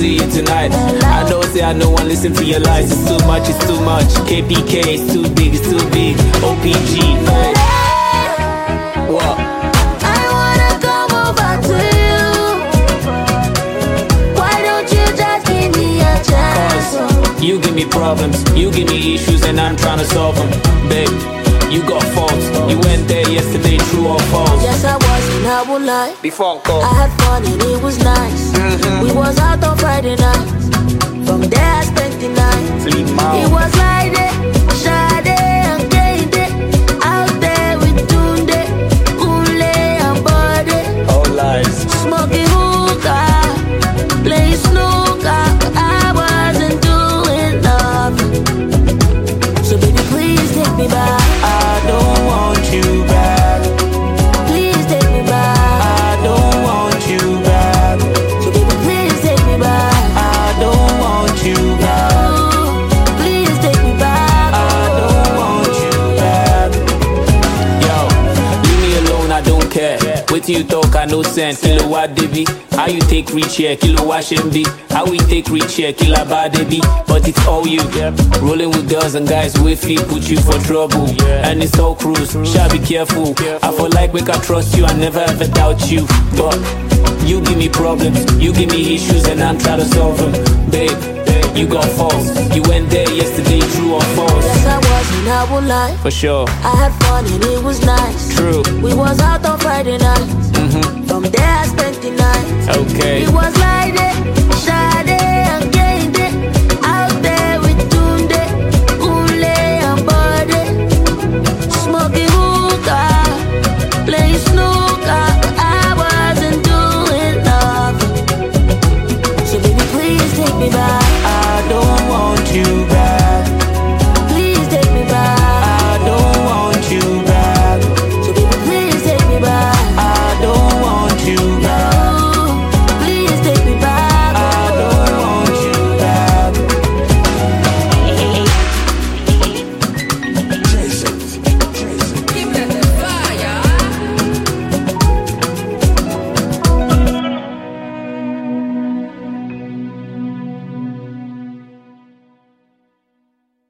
see you tonight. I know, say I know one listen to your lies. It's too much, it's too much. KPK, it's too big, it's too big. OPG, hey. What? I wanna come over to you. Why don't you just give me a chance? Cause you give me problems, you give me issues, and I'm trying to solve them. Babe, you got faults. You went there yesterday, true or false? Yes, I was, and I won't lie. Before call, I had fun and it was nice. We was out on Friday night. From there I spent the night. Fleet Mile. It was like that, Sade and Kate. Out there with Tunde, Kule and Bode. All lies. Smoking hookah, play snooker. I wasn't doing nothing. So baby, please take me back. I don't want you back. Please take me back. I don't want you back. So baby, please take me back. I don't want you back. Oh, please take me back. I don't want you back. Yo, leave me alone, I don't care. Wait till you talk, I no sense. Kilowatt DB. How you take reach here? Kilowatt be. How we take reach here? Kilowatt DB. But it's all you. Rolling with girls and guys with feet put you for trouble. And it's all cruise. Shall be careful. I feel like we can trust you. I never ever doubt you. But you give me problems, you give me issues, and I'm trying to solve them. Babe, you got faults. You went there yesterday, true or false? Yes, I was, and I won't lie. For sure. I had fun and it was nice. True. We was out on Friday night. From there I spent the night. Okay. It was like that,